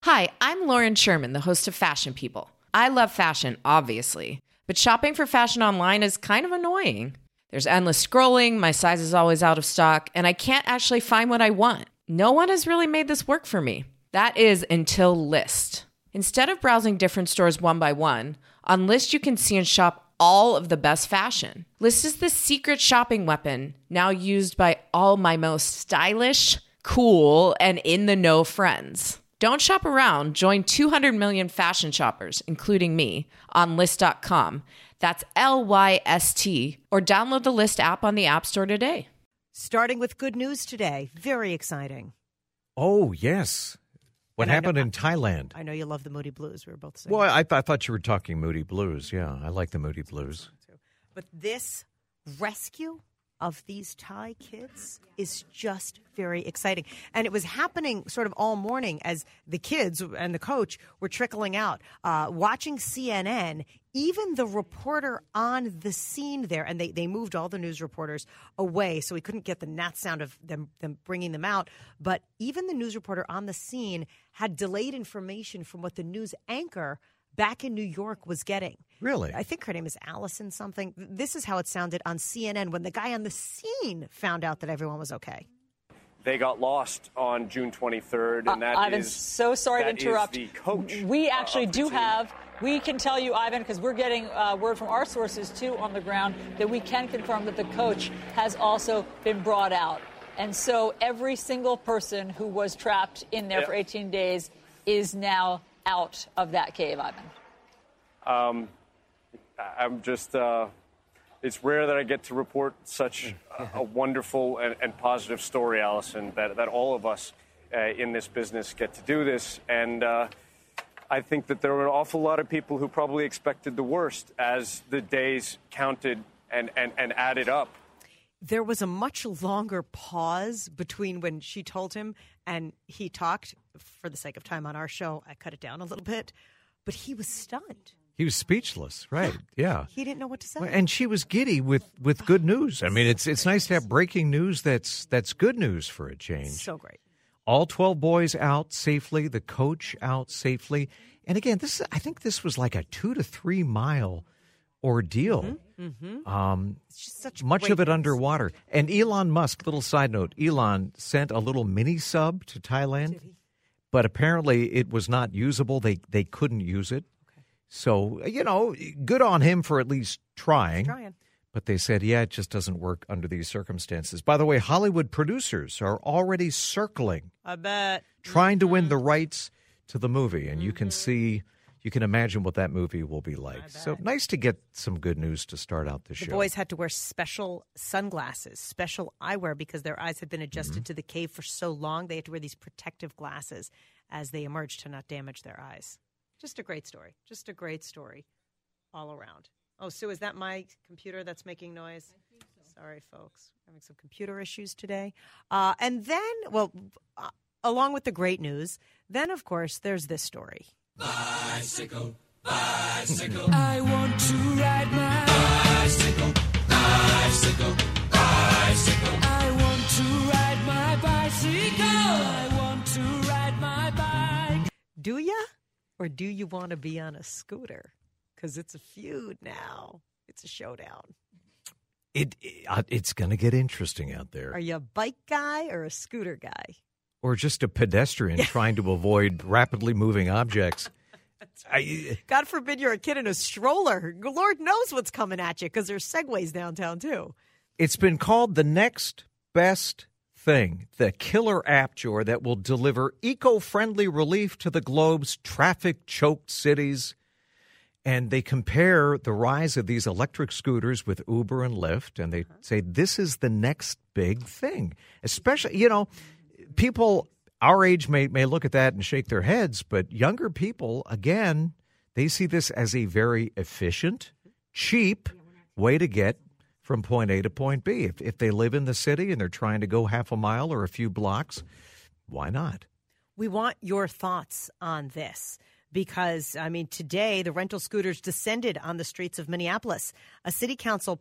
Hi, I'm Lauren Sherman, the host of Fashion People. I love fashion, obviously, but shopping for fashion online is kind of annoying. There's endless scrolling, my size is always out of stock, and I can't actually find what I want. No one has really made this work for me. That is until Lyst. Instead of browsing different stores one by one, on Lyst you can see and shop all of the best fashion. Lyst is the secret shopping weapon, now used by all my most stylish, cool, and in-the-know friends. Don't shop around. Join 200 million fashion shoppers, including me, on Lyst.com. That's Lyst, or download the Lyst app on the App Store today. Starting with good news today. Very exciting. Oh, yes. What happened in Thailand? I know you love the Moody Blues. We were both saying. Well, I thought you were talking Moody Blues. Yeah, I like the Moody Blues. But this rescue of these Thai kids is just very exciting. And it was happening sort of all morning as the kids and the coach were trickling out, watching CNN. Even the reporter on the scene there, and they moved all the news reporters away so we couldn't get the gnat sound of them bringing them out. But even the news reporter on the scene had delayed information from what the news anchor back in New York was getting. Really? I think her name is Allison something. This is how it sounded on CNN when the guy on the scene found out that everyone was okay. They got lost on June 23rd, and that Ivan, is so sorry to interrupt. The coach. We actually do have. We can tell you, Ivan, because we're getting word from our sources too on the ground that we can confirm that the coach has also been brought out, and so every single person who was trapped in there for 18 days is now out of that cave, Ivan. I'm just. It's rare that I get to report such a wonderful and positive story, Allison, that all of us in this business get to do this. And I think that there were an awful lot of people who probably expected the worst as the days counted and added up. There was a much longer pause between when she told him and he talked. For the sake of time on our show, I cut it down a little bit. But he was stunned. He was speechless, right? Yeah. He didn't know what to say. And she was giddy with good news. I mean, it's nice to have breaking news that's good news for a change. So great. All 12 boys out safely, the coach out safely. And again, I think this was like a 2 to 3 mile ordeal. It's just such much great of it news. underwater. And Elon Musk, little side note, Elon sent a little mini sub to Thailand, but apparently it was not usable. They couldn't use it. So, good on him for at least trying. But they said, it just doesn't work under these circumstances. By the way, Hollywood producers are already circling. I bet. Trying to win the rights to the movie. And you can imagine what that movie will be like. So nice to get some good news to start out the show. The boys had to wear special sunglasses, special eyewear, because their eyes had been adjusted to the cave for so long. They had to wear these protective glasses as they emerged to not damage their eyes. Just a great story. Just a great story all around. Oh, Sue, is that my computer that's making noise? I think so. Sorry, folks. Having some computer issues today. And then, along with the great news, then, of course, there's this story. Bicycle, bicycle. I want to ride my bicycle, bicycle, bicycle. I want to ride my bicycle. I want to ride my bike. Do ya? Or do you want to be on a scooter? Because it's a feud now. It's a showdown. It's going to get interesting out there. Are you a bike guy or a scooter guy? Or just a pedestrian trying to avoid rapidly moving objects. God forbid you're a kid in a stroller. Lord knows what's coming at you because there's segways downtown, too. It's been called the next best thing, the killer app, Jor, that will deliver eco-friendly relief to the globe's traffic-choked cities. And they compare the rise of these electric scooters with Uber and Lyft, and they say this is the next big thing. Especially, people our age may look at that and shake their heads, but younger people, again, they see this as a very efficient, cheap way to get from point A to point B. If they live in the city and they're trying to go half a mile or a few blocks, why not? We want your thoughts on this. because, I mean, today the rental scooters descended on the streets of Minneapolis. The city council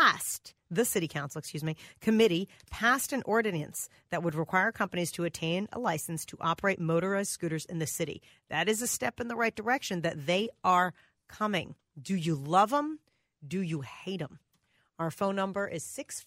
committee passed an ordinance that would require companies to attain a license to operate motorized scooters in the city. That is a step in the right direction, that they are coming. Do you love them? Do you hate them? Our phone number is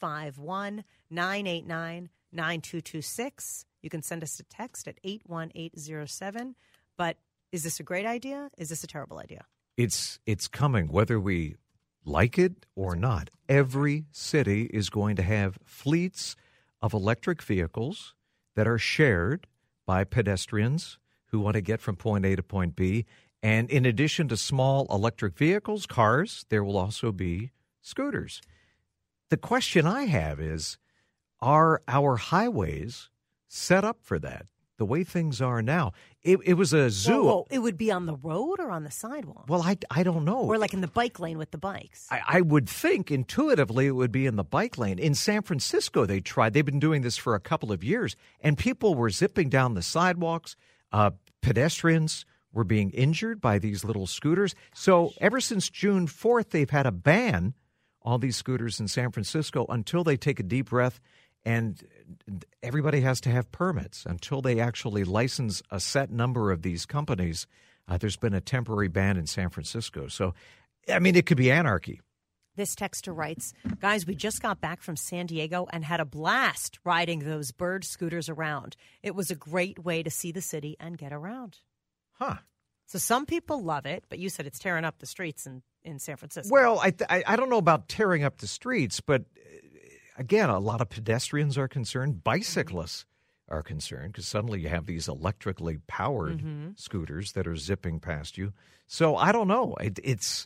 651-989-9226. You can send us a text at 81807. But is this a great idea? Is this a terrible idea? It's coming, whether we like it or not. Every city is going to have fleets of electric vehicles that are shared by pedestrians who want to get from point A to point B. And in addition to small electric vehicles, cars, there will also be scooters. The question I have is, are our highways set up for that? The way things are now, it was a zoo. Whoa. It would be on the road or on the sidewalk? Well, I don't know. Or like in the bike lane with the bikes? I would think intuitively it would be in the bike lane. In San Francisco, they tried. They've been doing this for a couple of years, and people were zipping down the sidewalks. Pedestrians were being injured by these little scooters. So ever since June 4th, they've had a ban on these scooters in San Francisco until they take a deep breath. And everybody has to have permits until they actually license a set number of these companies. There's been a temporary ban in San Francisco. So, I mean, it could be anarchy. This texter writes, guys, we just got back from San Diego and had a blast riding those bird scooters around. It was a great way to see the city and get around. Huh. So some people love it, but you said it's tearing up the streets in San Francisco. Well, I don't know about tearing up the streets, but again, a lot of pedestrians are concerned. Bicyclists are concerned because suddenly you have these electrically powered scooters that are zipping past you. So I don't know. It's,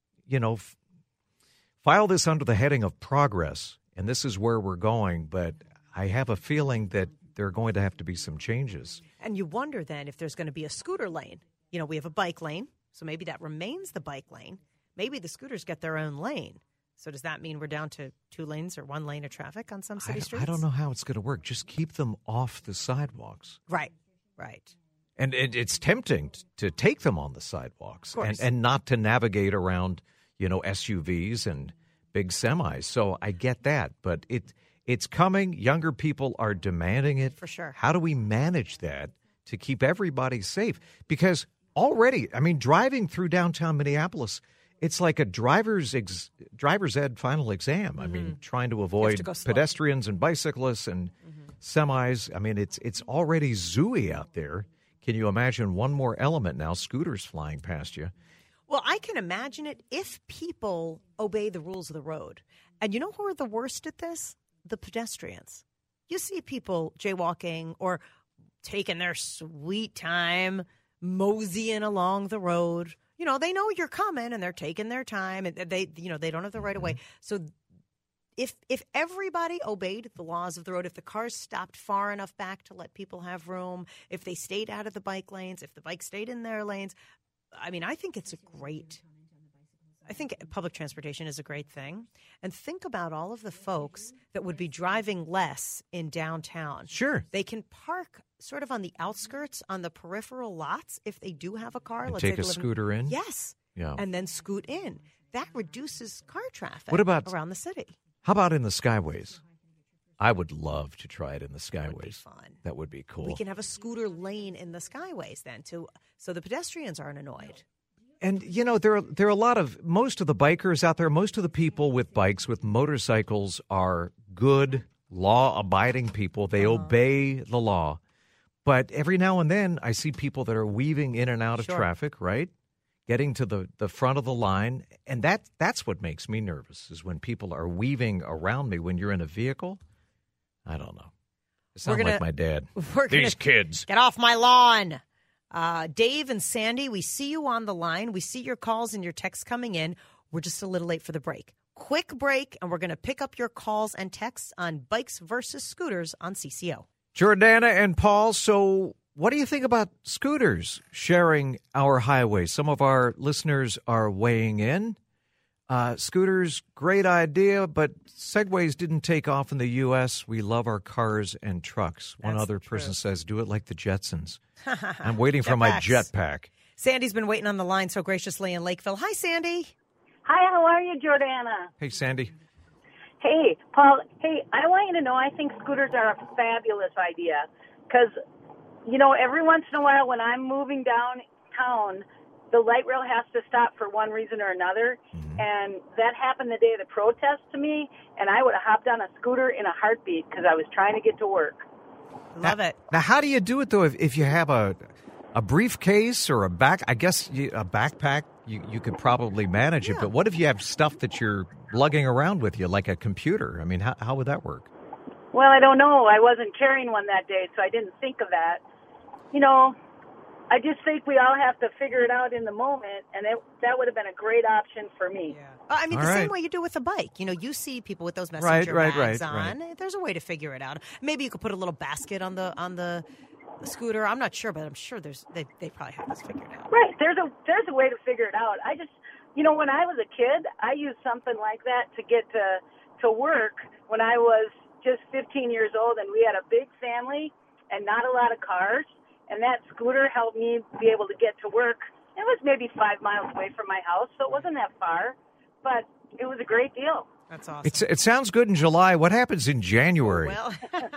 file this under the heading of progress, and this is where we're going. But I have a feeling that there are going to have to be some changes. And you wonder then if there's going to be a scooter lane. We have a bike lane, so maybe that remains the bike lane. Maybe the scooters get their own lane. So does that mean we're down to 2 lanes or 1 lane of traffic on some city streets? I don't know how it's going to work. Just keep them off the sidewalks. Right. And it's tempting to take them on the sidewalks and not to navigate around, SUVs and big semis. So I get that. But it's coming. Younger people are demanding it. For sure. How do we manage that to keep everybody safe? Because already, driving through downtown Minneapolis, it's like a driver's ed final exam. Trying to avoid pedestrians and bicyclists and semis. It's already zooey out there. Can you imagine one more element now, scooters flying past you? Well, I can imagine it if people obey the rules of the road. And you know who are the worst at this? The pedestrians. You see people jaywalking or taking their sweet time, moseying along the road. They know you're coming and they're taking their time and they don't have the right of way. So if everybody obeyed the laws of the road, if the cars stopped far enough back to let people have room, if they stayed out of the bike lanes, if the bikes stayed in their lanes, I think it's I think public transportation is a great thing. And think about all of the folks that would be driving less in downtown. Sure. They can park sort of on the outskirts, on the peripheral lots, if they do have a car. And let's take say a scooter in? Yes. Yeah. And then scoot in. That reduces car traffic around the city. How about in the Skyways? I would love to try it in the Skyways. That would be fun. That would be cool. We can have a scooter lane in the Skyways then, so the pedestrians aren't annoyed. And, there are a lot of, most of the bikers out there, most of the people with bikes, with motorcycles are good, law-abiding people. They obey the law. But every now and then I see people that are weaving in and out of traffic, right? Getting to the front of the line. And that's what makes me nervous, is when people are weaving around me when you're in a vehicle. I don't know. It sounds like my dad. These kids. Get off my lawn. Dave and Sandy, we see you on the line. We see your calls and your texts coming in. We're just a little late for the break. Quick break, and we're going to pick up your calls and texts on bikes versus scooters on CCO. Jordana and Paul, so what do you think about scooters sharing our highway? Some of our listeners are weighing in. Scooters, great idea, but Segways didn't take off in the U.S. We love our cars and trucks. One other person says, do it like the Jetsons. I'm waiting for my jetpack. Sandy's been waiting on the line so graciously in Lakeville. Hi, Sandy. Hi, how are you, Jordana? Hey, Sandy. Hey, Paul. Hey, I want you to know I think scooters are a fabulous idea because, every once in a while when I'm moving downtown, the light rail has to stop for one reason or another. Mm-hmm. And that happened the day of the protest to me, and I would have hopped on a scooter in a heartbeat because I was trying to get to work. Love it. Now, how do you do it, though, if you have a briefcase or a backpack, you could probably manage it. But what if you have stuff that you're lugging around with you, like a computer? I mean, how would that work? Well, I don't know. I wasn't carrying one that day, so I didn't think of that. I just think we all have to figure it out in the moment, and that would have been a great option for me. Yeah. Same way you do with a bike. You see people with those messenger bags on. Right. There's a way to figure it out. Maybe you could put a little basket on the scooter. I'm not sure, but I'm sure they probably have this figured out. Right. There's a way to figure it out. I just, when I was a kid, I used something like that to get to work when I was just 15 years old, and we had a big family and not a lot of cars. And that scooter helped me be able to get to work. It was maybe 5 miles away from my house, so it wasn't that far. But it was a great deal. That's awesome. It sounds good in July. What happens in January? Well,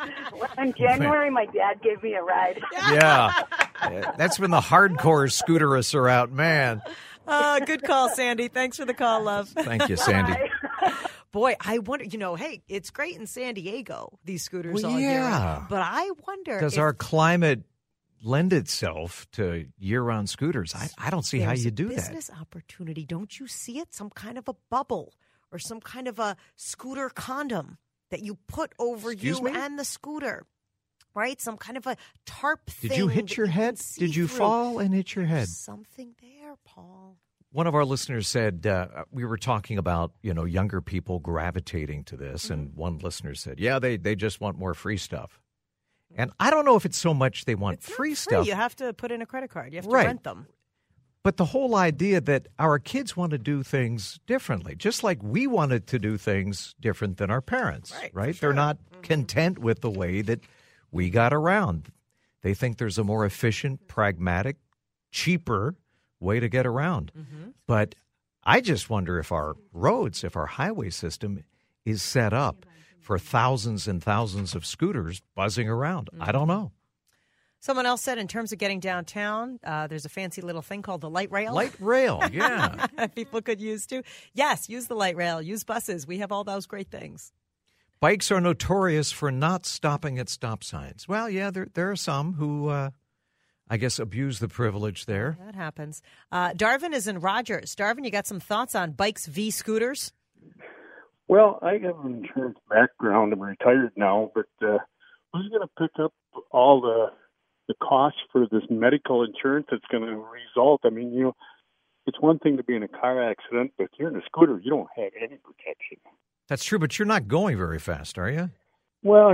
in January, my dad gave me a ride. Yeah. That's when the hardcore scooterists are out, man. Good call, Sandy. Thanks for the call, love. Thank you, Sandy. Boy, I wonder, hey, it's great in San Diego, these scooters all year. But I wonder does our climate lend itself to year-round scooters? I don't see how you do that. Business opportunity. Don't you see it? Some kind of a bubble or some kind of a scooter condom that you put over and the scooter, right? Some kind of a tarp thing. Did you hit your head? Did you fall and hit your head? There's something there, Paul. One of our listeners said, we were talking about, younger people gravitating to this, and one listener said, they just want more free stuff. And I don't know if it's so much they want free stuff. You have to put in a credit card. You have to rent them. But the whole idea that our kids want to do things differently, just like we wanted to do things different than our parents, right? They're not content with the way that we got around. They think there's a more efficient, pragmatic, cheaper way to get around. Mm-hmm. But I just wonder if our roads, if our highway system is set up for thousands and thousands of scooters buzzing around. Mm-hmm. I don't know. Someone else said in terms of getting downtown, there's a fancy little thing called the light rail. Light rail, yeah. People could use too. Yes, use the light rail. Use buses. We have all those great things. Bikes are notorious for not stopping at stop signs. Well, yeah, there are some who, I guess, abuse the privilege there. That happens. Darvin is in Rogers. Darvin, you got some thoughts on bikes v. scooters? Well, I have an insurance background. I'm retired now, but who's going to pick up all the costs for this medical insurance that's going to result? I mean, it's one thing to be in a car accident, but if you're in a scooter, you don't have any protection. That's true, but you're not going very fast, are you? Well,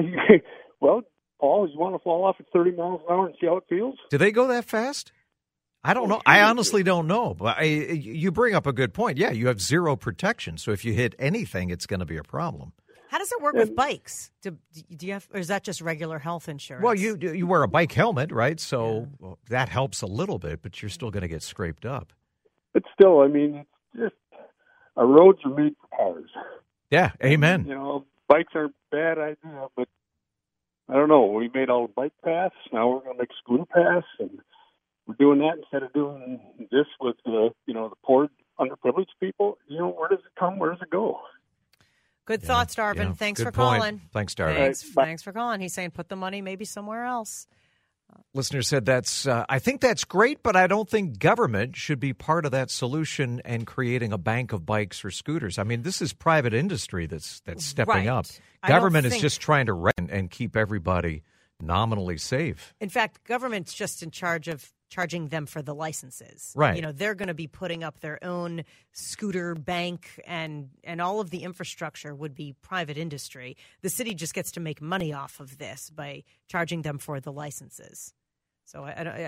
Paul, you want to fall off at 30 miles an hour and see how it feels? Do they go that fast? I don't know. I honestly don't know. But you bring up a good point. Yeah, you have zero protection. So if you hit anything, it's going to be a problem. How does it work with bikes? Do you have, or is that just regular health insurance? Well, you wear a bike helmet, right? So that helps a little bit, but you're still going to get scraped up. But still, I mean, it's just roads are made for cars. Yeah, amen. Bikes aren't a bad idea, but I don't know. We made all the bike paths. Now we're going to make scooter paths, and we're doing that instead of doing this with the poor, underprivileged people. Where does it come? Where does it go? Good thoughts, Darvin. Yeah, Thanks good for point. calling. Thanks, Darvin. Thanks for calling. He's saying put the money maybe somewhere else. Listener said I think that's great, but I don't think government should be part of that solution and creating a bank of bikes or scooters. I mean, this is private industry that's stepping up. Government is just trying to rent and keep everybody nominally safe. In fact, government's just in charge of charging them for the licenses. Right. They're going to be putting up their own scooter bank, and all of the infrastructure would be private industry. The city just gets to make money off of this by charging them for the licenses. So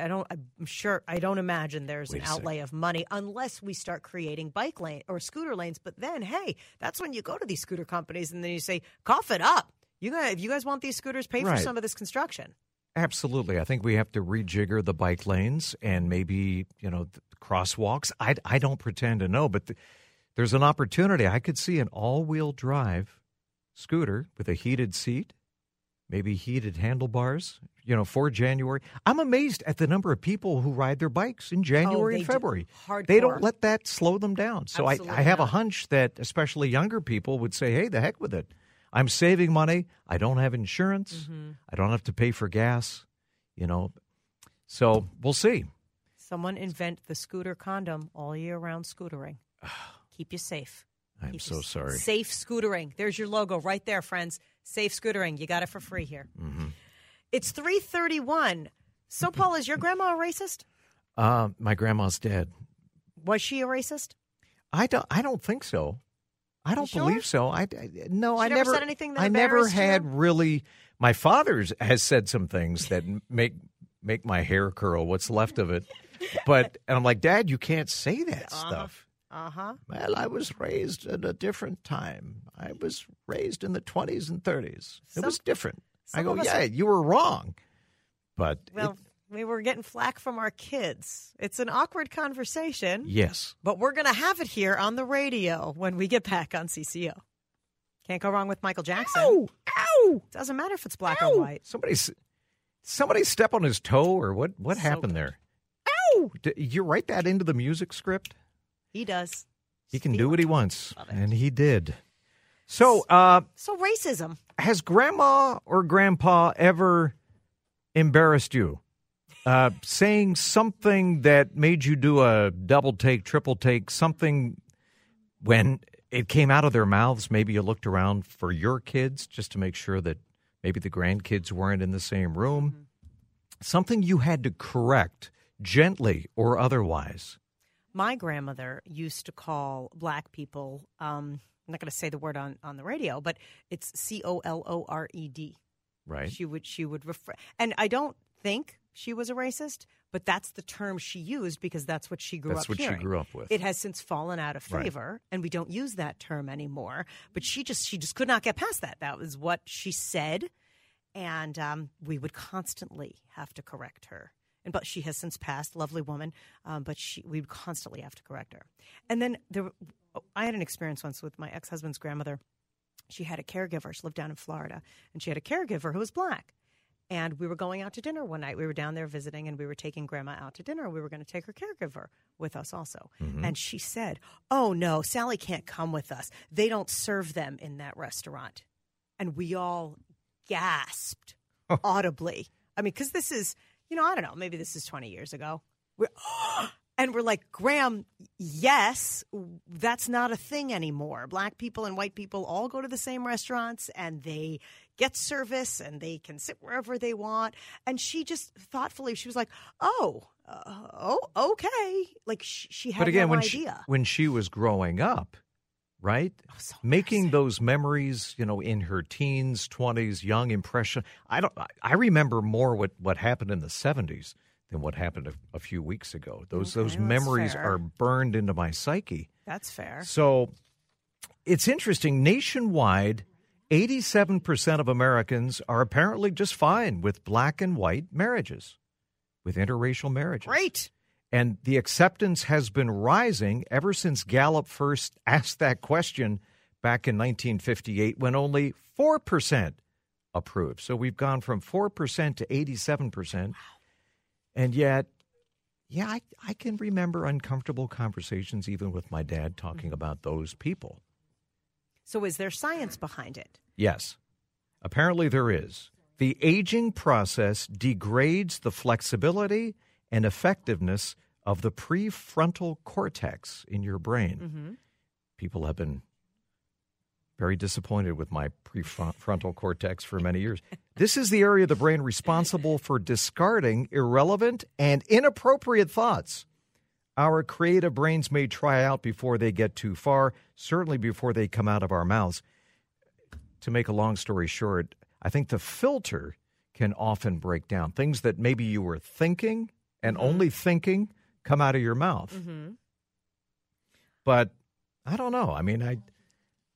I don't imagine there's an outlay of money unless we start creating bike lane or scooter lanes. But then, hey, that's when you go to these scooter companies and then you say, cough it up. If you guys want these scooters, pay for some of this construction. Absolutely. I think we have to rejigger the bike lanes and maybe, the crosswalks. I don't pretend to know, but there's an opportunity. I could see an all-wheel drive scooter with a heated seat, maybe heated handlebars, for January. I'm amazed at the number of people who ride their bikes in January and February. They don't let that slow them down. So I have a hunch that especially younger people would say, hey, the heck with it. I'm saving money. I don't have insurance. Mm-hmm. I don't have to pay for gas, So we'll see. Someone invent the scooter condom all year round scootering. Keep you safe. I'm so sorry. Safe scootering. There's your logo right there, friends. Safe scootering. You got it for free here. Mm-hmm. It's 3:31. So, Paul, is your grandma a racist? My grandma's dead. Was she a racist? I don't think so. I don't sure? believe so. I never said anything that I never embarrassed had you? really. My father has said some things that make my hair curl. What's left of it, and I'm like, Dad, you can't say that stuff. Well, I was raised at a different time. I was raised in the 20s and 30s. It was different. I go, yeah, you were wrong. But we were getting flack from our kids. It's an awkward conversation. Yes. But we're going to have it here on the radio when we get back on CCO. Can't go wrong with Michael Jackson. Ow! Doesn't matter if it's black or white. Somebody step on his toe or what happened there? Ow! Did you write that into the music script? He does. He can do what he wants, and he did. So racism. Has Grandma or Grandpa ever embarrassed you? Saying something that made you do a double take, triple take, something when it came out of their mouths, maybe you looked around for your kids just to make sure that maybe the grandkids weren't in the same room. Mm-hmm. Something you had to correct gently or otherwise. My grandmother used to call black people, I'm not going to say the word on the radio, but it's COLORED. Right. She would refer, and I don't think she was a racist, but that's the term she used because that's what she grew up hearing. That's what she grew up with. It has since fallen out of favor, and we don't use that term anymore. But she just could not get past that. That was what she said, and we would constantly have to correct her. But she has since passed, lovely woman, but we would constantly have to correct her. And then I had an experience once with my ex-husband's grandmother. She had a caregiver. She lived down in Florida, and she had a caregiver who was black. And we were going out to dinner one night. We were down there visiting, and we were taking Grandma out to dinner. We were going to take her caregiver with us also. Mm-hmm. And she said, oh, no, Sally can't come with us. They don't serve them in that restaurant. And we all gasped audibly. I mean, because this is, I don't know, maybe this is 20 years ago. And we're like, Graham, yes, that's not a thing anymore. Black people and white people all go to the same restaurants and they get service and they can sit wherever they want. And she just thoughtfully, she was like, okay. Like she had no idea. When she was growing up, right? So making those memories, in her teens, 20s, young impression. I remember more what happened in the 70s. Than what happened a few weeks ago. Those memories are burned into my psyche. That's fair. So it's interesting. Nationwide, 87% of Americans are apparently just fine with black and white marriages, with interracial marriages. Great. And the acceptance has been rising ever since Gallup first asked that question back in 1958 when only 4% approved. So we've gone from 4% to 87%. Wow. And yet, I can remember uncomfortable conversations even with my dad talking about those people. So is there science behind it? Yes. Apparently there is. The aging process degrades the flexibility and effectiveness of the prefrontal cortex in your brain. Mm-hmm. People have been very disappointed with my prefrontal cortex for many years. This is the area of the brain responsible for discarding irrelevant and inappropriate thoughts. Our creative brains may try out before they get too far, certainly before they come out of our mouths. To make a long story short, I think the filter can often break down. Things that maybe you were thinking and only thinking come out of your mouth. Mm-hmm. But I don't know. I mean,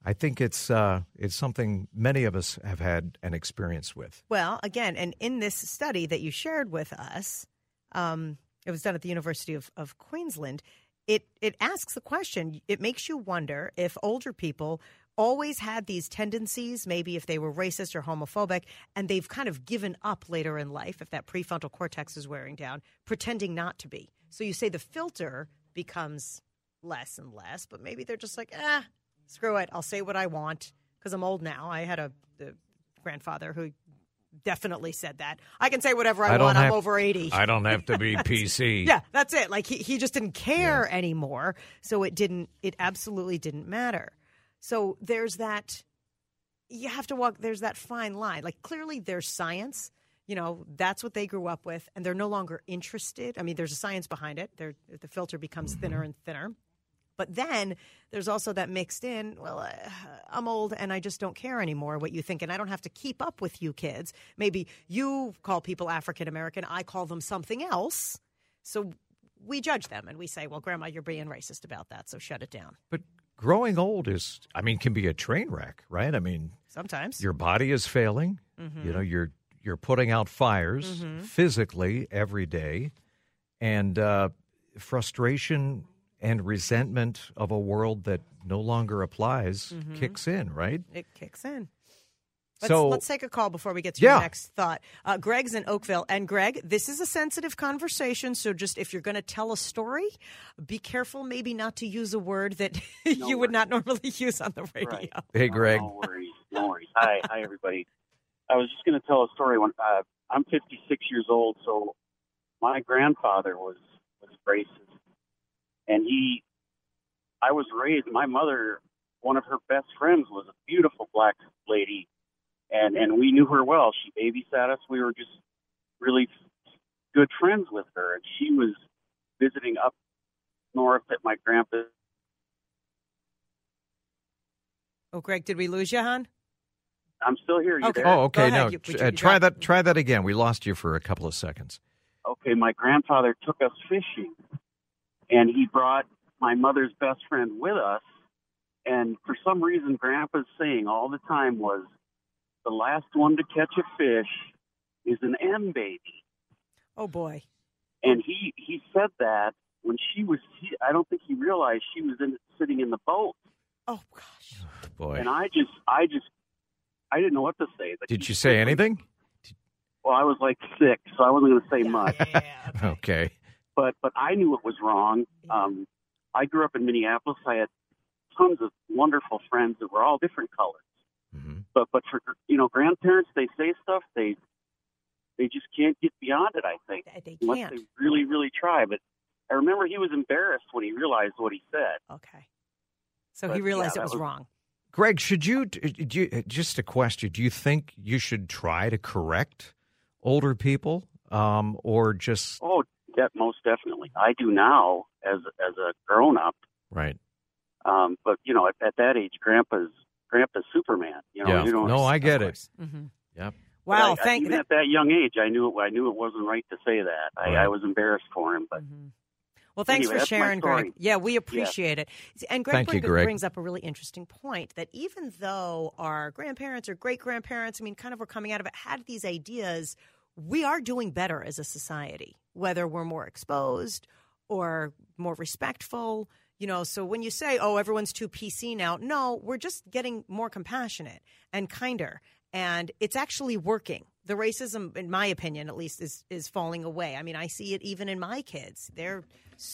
I think it's something many of us have had an experience with. Well, again, and in this study that you shared with us, it was done at the University of Queensland. It asks the question, it makes you wonder if older people always had these tendencies, maybe if they were racist or homophobic, and they've kind of given up later in life, if that prefrontal cortex is wearing down, pretending not to be. So you say the filter becomes less and less, but maybe they're just like, screw it, I'll say what I want because I'm old now. I had a grandfather who definitely said that. I can say whatever I want. I'm over 80. I don't have to be PC. Yeah, that's it. Like he just didn't care anymore. So it absolutely didn't matter. So there's that, you have to walk, there's that fine line. Like clearly there's science, that's what they grew up with and they're no longer interested. I mean, there's a science behind it. The filter becomes thinner and thinner. But then there's also that mixed in, well, I'm old and I just don't care anymore what you think. And I don't have to keep up with you kids. Maybe you call people African American. I call them something else. So we judge them and we say, well, Grandma, you're being racist about that. So shut it down. But growing old can be a train wreck, right? I mean, sometimes your body is failing. Mm-hmm. You're putting out fires physically every day. And frustration and resentment of a world that no longer applies kicks in, right? It kicks in. Let's take a call before we get to your next thought. Greg's in Oakville. And Greg, this is a sensitive conversation, so just if you're going to tell a story, be careful maybe not to use a word that you would not normally use on the radio. Right. Hey, Greg. No worries. Hi, everybody. I was just going to tell a story. When I'm 56 years old, so my grandfather was racist. And I was raised, my mother, one of her best friends was a beautiful black lady, and we knew her well. She babysat us. We were just really good friends with her. And she was visiting up north at my grandpa's. Oh, Greg, did we lose you, hon? I'm still here. You there? Oh, okay. No, try that again. We lost you for a couple of seconds. Okay, my grandfather took us fishing. And he brought my mother's best friend with us. And for some reason, Grandpa's saying all the time was, the last one to catch a fish is an M baby. Oh, boy. And he said that when I don't think he realized she was sitting in the boat. Oh, gosh. Oh, boy. And I didn't know what to say. Did you say anything? Well, I was like 6, so I wasn't going to say much. Yeah, okay. But I knew it was wrong. I grew up in Minneapolis. I had tons of wonderful friends that were all different colors. Mm-hmm. But for grandparents, they say stuff they just can't get beyond it. I think unless they really, really try. But I remember he was embarrassed when he realized what he said. Okay, so he realized it was wrong. Greg, should you just a question? Do you think you should try to correct older people, or just? Oh, most definitely. I do now as a grown up. Right. But at that age, Grandpa's Superman. No, I get it. Mm-hmm. Yep. Wow. Even at that young age, I knew it wasn't right to say that. Right. I was embarrassed for him, but. Mm-hmm. Well, thanks for sharing, Greg. Yeah, we appreciate it. And Greg brings up a really interesting point that even though our grandparents or great-grandparents, kind of were coming out of it, had these ideas, we are doing better as a society, whether we're more exposed or more respectful. So when you say, oh, everyone's too PC now, no, we're just getting more compassionate and kinder. And it's actually working. The racism, in my opinion, at least, is falling away. I see it even in my kids. They're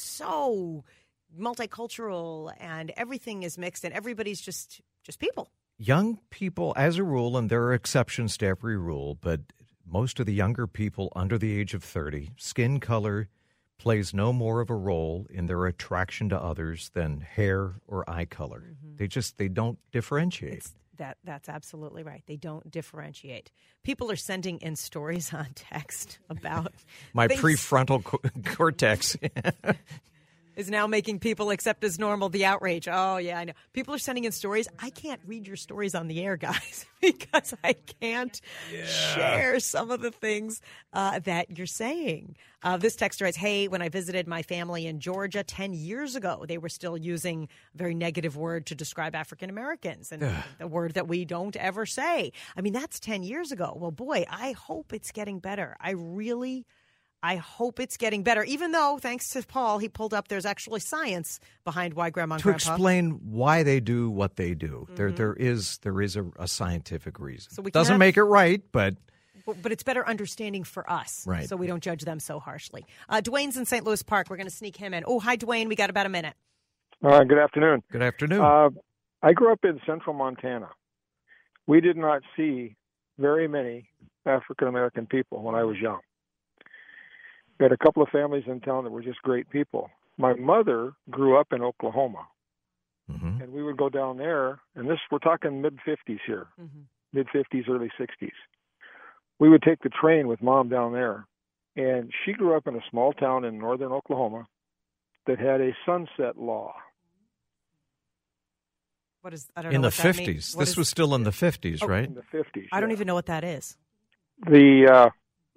so multicultural and everything is mixed and everybody's just people. Young people, as a rule, and there are exceptions to every rule, but most of the younger people under the age of 30, skin color plays no more of a role in their attraction to others than hair or eye color. Mm-hmm. They don't differentiate. That's absolutely right. They don't differentiate. People are sending in stories on text about my prefrontal cortex. is now making people accept as normal the outrage. Oh, yeah, I know. People are sending in stories. I can't read your stories on the air, guys, because I can't share some of the things that you're saying. This texter writes, hey, when I visited my family in Georgia 10 years ago, they were still using a very negative word to describe African Americans, and the word that we don't ever say. I mean, that's 10 years ago. Well, boy, I hope it's getting better. I hope it's getting better, even though, thanks to Paul, he pulled up there's actually science behind why Grandma and Grandpa. To explain why they do what they do. There is a scientific reason. So we doesn't make it right, but it's better understanding for us, right? So we don't judge them so harshly. Dwayne's in St. Louis Park. We're going to sneak him in. Oh, hi, Dwayne. We got about a minute. Good afternoon. Good afternoon. I grew up in central Montana. We did not see very many African-American people when I was young. We had a couple of families in town that were just great people. My mother grew up in Oklahoma, and we would go down there, and we're talking mid-50s here, mid-50s, early 60s. We would take the train with Mom down there, and she grew up in a small town in northern Oklahoma that had a sunset law. What is? I don't in know the what that 50s. means. This was still in the 50s, right? In the 50s. I don't even know what that is. The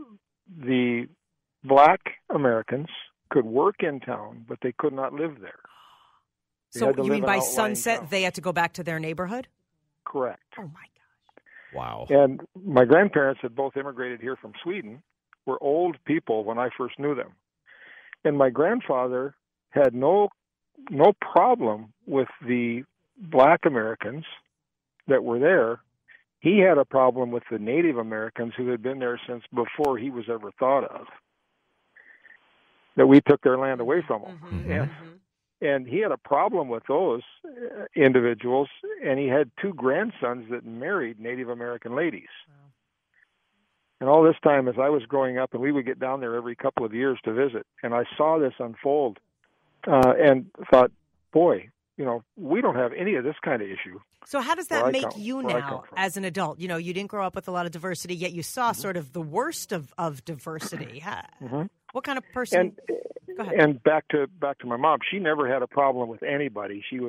Black Americans could work in town, but they could not live there. So you mean by sunset, they had to go back to their neighborhood? Correct. Oh, my gosh. Wow. And my grandparents had both immigrated here from Sweden, were old people when I first knew them. And my grandfather had no problem with the Black Americans that were there. He had a problem with the Native Americans who had been there since before he was ever thought of, that we took their land away from them. And he had a problem with those individuals, and he had two grandsons that married Native American ladies. And all this time, as I was growing up, and we would get down there every couple of years to visit, and I saw this unfold and thought, boy, we don't have any of this kind of issue. So how does that make you now as an adult? You didn't grow up with a lot of diversity, yet you saw sort of the worst of diversity. What kind of person? Go ahead. And back to my mom, she never had a problem with anybody. She's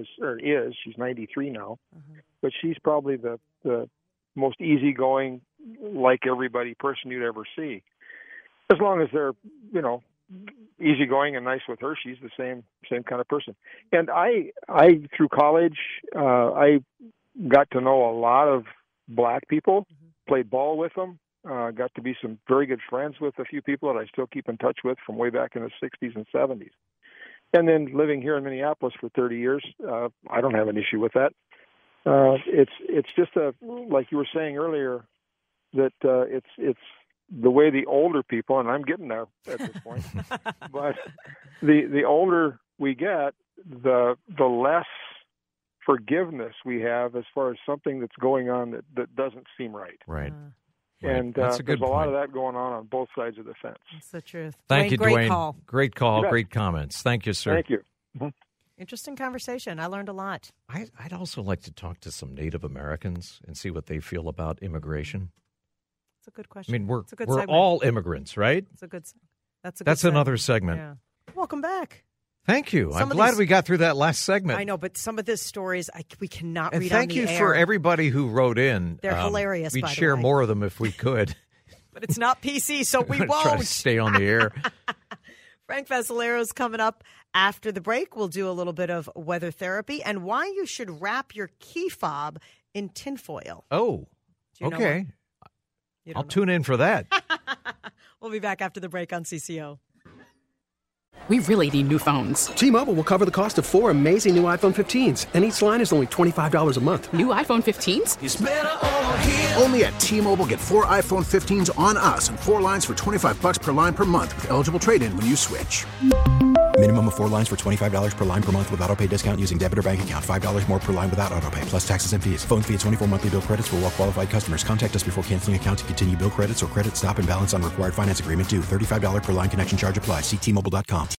93 now, but she's probably the most easygoing, like everybody person you'd ever see. As long as they're, easygoing and nice with her, she's the same kind of person. And I through college, I got to know a lot of Black people, played ball with them, got to be some very good friends with a few people that I still keep in touch with from way back in the 60s and 70s. And then living here in Minneapolis for 30 years, I don't have an issue with that. It's just like you were saying earlier, that it's the way the older people, and I'm getting there at this point, but the older we get, the less forgiveness we have as far as something that's going on that doesn't seem right. Right. And that's a good there's a lot point. of that going on both sides of the fence. That's the truth. Thank you, Great Dwayne. call. Great call. Great comments. Thank you, sir. Thank you. Interesting conversation. I learned a lot. I'd also like to talk to some Native Americans and see what they feel about immigration. That's a good question. I mean, we're segment. all immigrants, right? That's another segment. Yeah. Welcome back. Thank you. Some I'm of glad these- we got through that last segment. I know, but some of these stories we cannot And read on thank the you air. for everybody who wrote in. They're hilarious, We'd by the share way. more of them if we could. But it's not PC, so we Try to won't. stay on the air. Frank Vasilero's coming up after the break. We'll do a little bit of weather therapy and why you should wrap your key fob in tinfoil. Oh, Do you know okay. You don't I'll know. tune in for that. We'll be back after the break on CCO. We really need new phones. T-Mobile will cover the cost of 4 amazing new iPhone 15s, and each line is only $25 a month. New iPhone 15s? It's better over here. Only at T-Mobile, get 4 iPhone 15s on us and 4 lines for $25 per line per month with eligible trade-in when you switch. Minimum of 4 lines for $25 per line per month with autopay discount using debit or bank account. $5 more per line without autopay, plus taxes and fees. Phone fee at 24 monthly bill credits for well-qualified customers. Contact us before canceling account to continue bill credits or credit stop and balance on required finance agreement due. $35 per line connection charge applies. See T-Mobile.com.